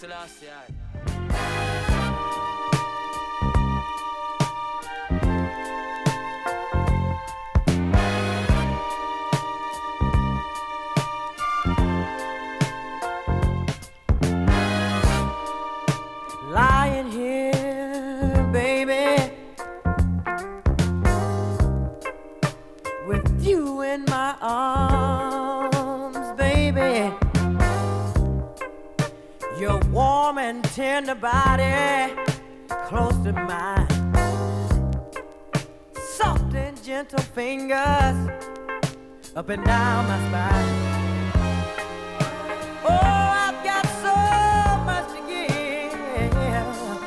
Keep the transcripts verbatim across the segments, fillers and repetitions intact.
Selassie, aye. Lying here, baby, with you in my arms, baby. Your warm and tender body close to mine. Soft and gentle fingers up and down my spine. Oh, I've got so much to give,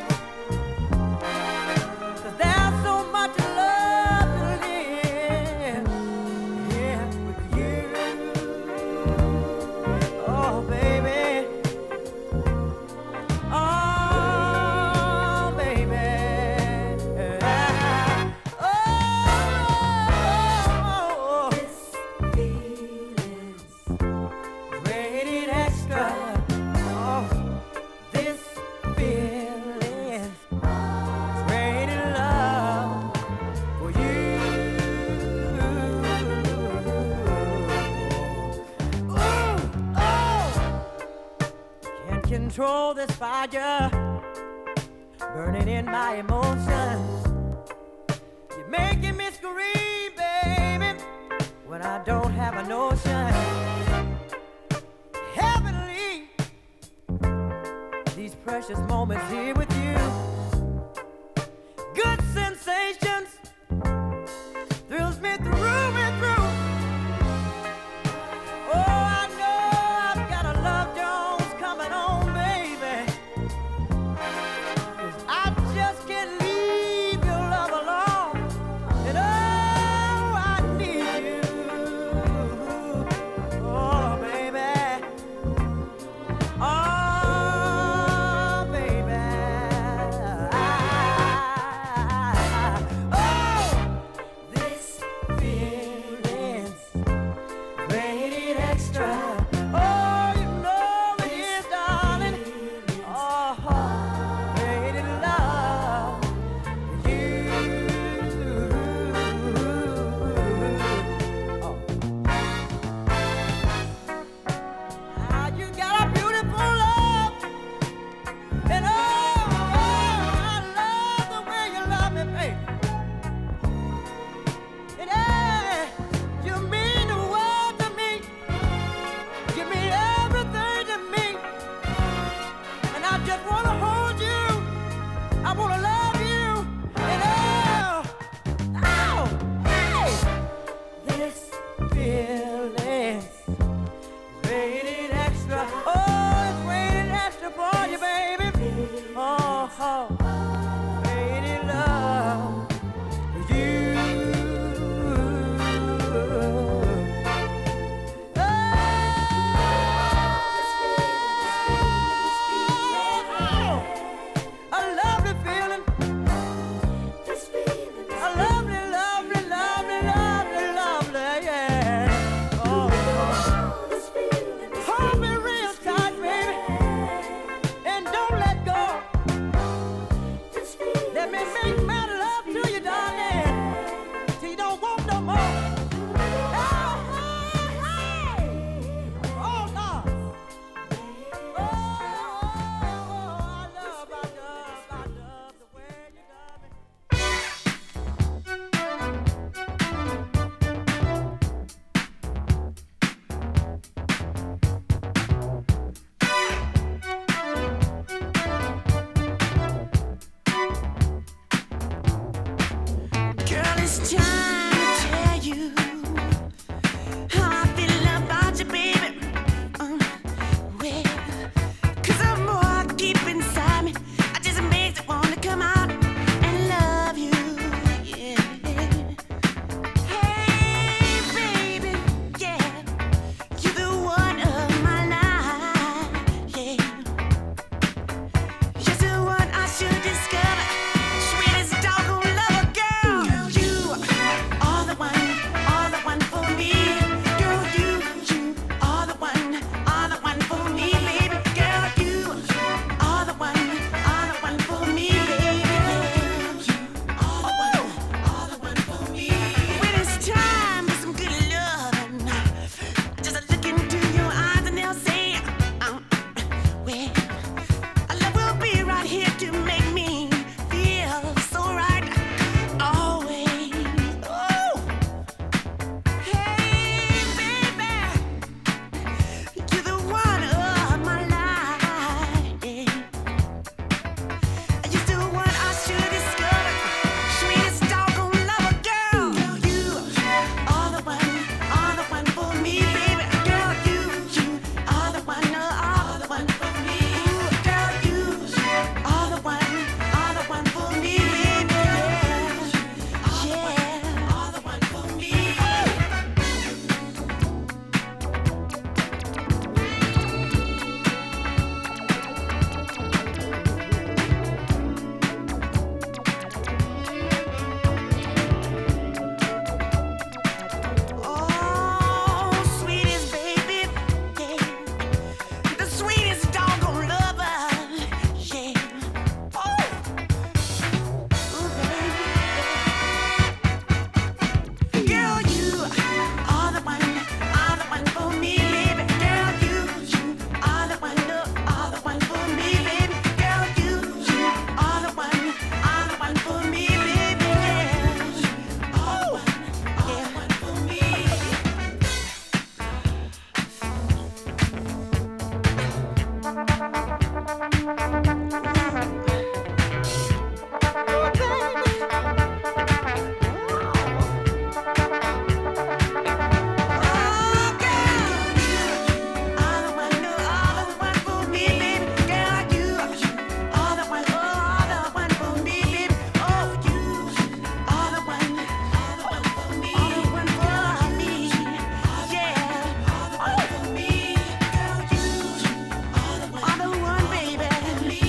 'cause there's so much love to live, yeah, with you. Oh, baby. Oh, baby. Oh, this feeling's rated extra. Oh, this feeling's rated love for you. Ooh, oh, can't control this fire burning in my emotions. You're making me scream, baby, when I don't have a notion. Heavenly, these precious moments here with you. Good sensations thrills me through and through. Oh, I know I've got a Love Jones coming on, baby. 'Cause I just can't leave your love alone. And oh, I need you. Oh, baby. Oh, baby. Oh, this feeling's rated extra. Oh, you know it is, darling. Oh, rated love for you. Oh. Ah, you got a beautiful love, and oh, I love the way you love me, baby. And eh, you mean the world to me. Give me everything to me, and I just wanna hold you. I wanna love you, and oh, oh, hey, this feeling's rated extra. Oh, it's rated extra for you, baby. Oh, oh, rated love for you. Oh, Baby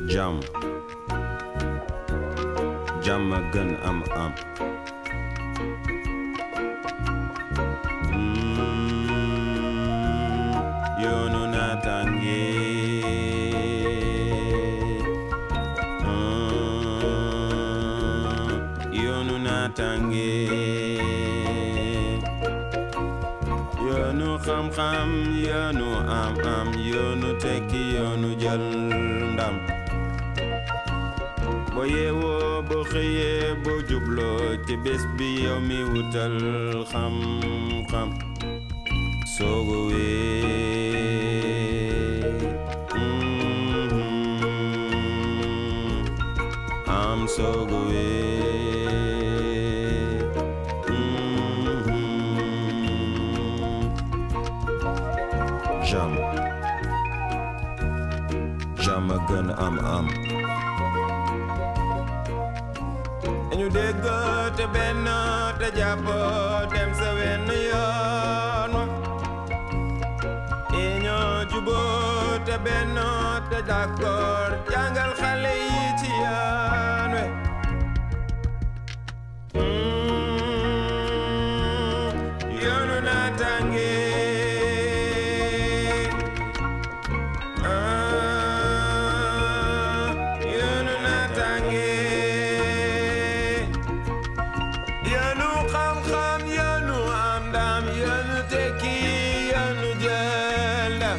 Jam Jam a gën am am mm, yoonu naataange mm, yoonu naataange yoonu xam-xam yoonu am am yoonu tekki yoonu jël ndam boo yeewoo boo xëyee boo jubloo ci bés bi yow mi wutal xam-xam soogo wee mm-hmm. am soogo wee mm-hmm. jam jam a gën am am ñu dégg te benn te jàpp dem sa wenn yoon wa e ñoo juboo te benn te d'accord jàngal xale yi ci yoon we mm, yoonu naataange ah, yoonu naataange yoonu xam-xam yoonu am ndam yoonu tekki yoonu jël ndam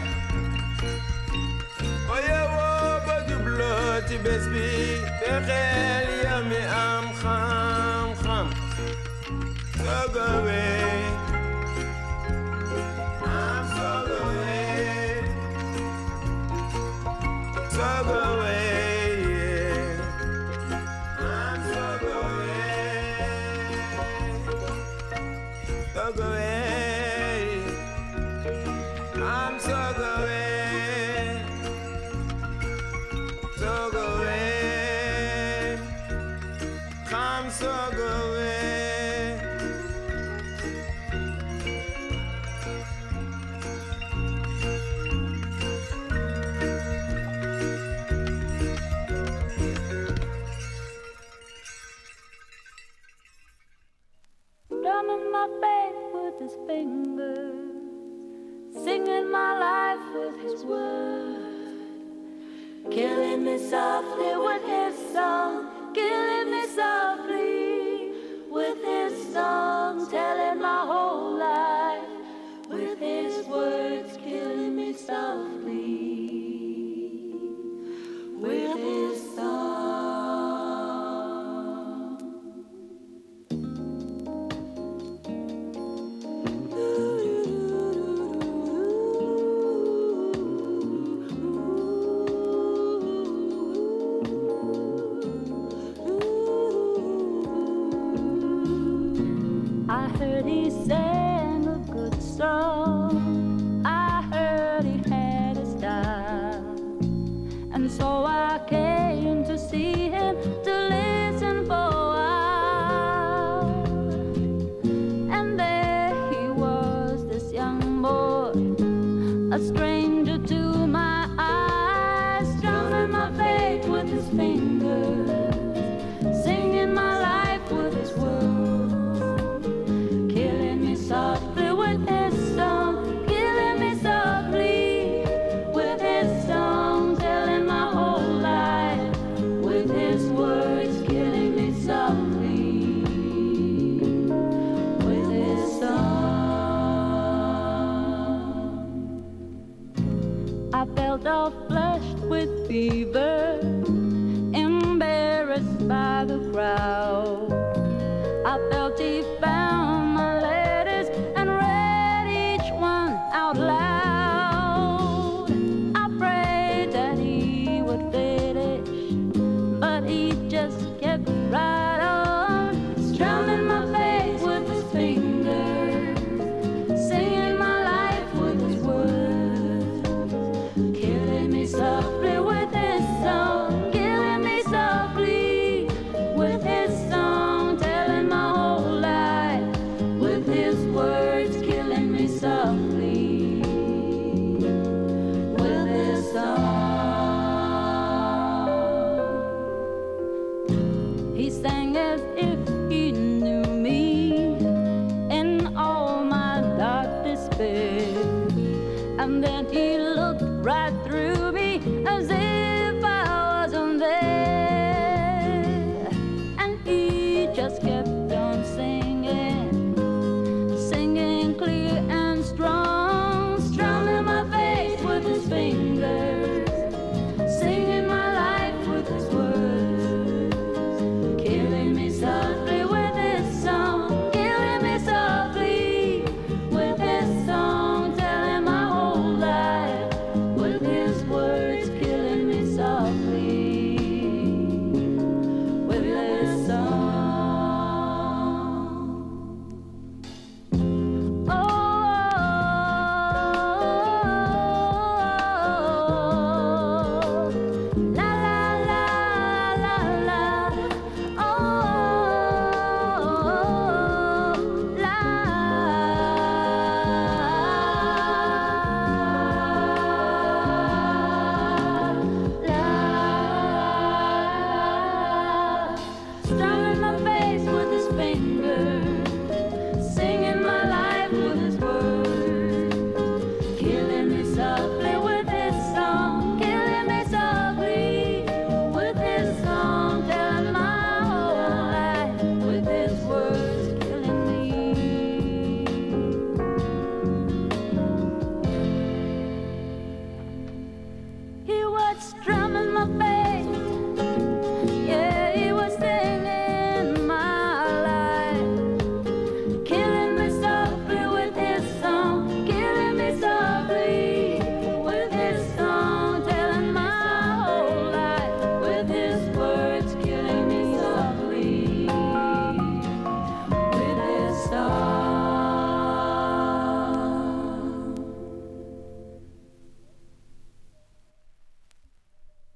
boo yeewoo ba jubloo ci bés bi fexeel yow mi am xam-xam soogo wee am soogo wee soogo wee am soogo wee soogo wee am soogo wee soogo wee xam soogo wee Drumming my faith with his fingers, singing my life with his words, killing me softly with his song, killing me softly with his song, telling my whole life with his words, killing me softly with his song. I heard he sang a good song. I heard he had a style, and so I came to see him to listen for a while. And there he was, this young boy, a stranger to my eyes, strumming my faith with his fingers, singing my life with his words, killing me softly with his song, killing me softly with his song, telling my whole life with his words, killing me softly with his song. I felt all flushed with fever, embarrassed by the crowd. I felt he found my letters and read each one out loud. I prayed that he would finish, but he just kept right on, strumming my face with his fingers, singing my life with his words, killing me softly with his song, killing me softly with his song, telling my whole life And then he looked right through me as if I wasn't there. And he just kept on singing, singing clear and strong, strumming my face with his fingers, singing my life with his words, killing me softly with his song, killing me softly with his song, telling my whole life with his words, killing me softly with his song. Oh, la la la la la. Oh, la la. Strumming my face with his fingers, singing my life with his words, killing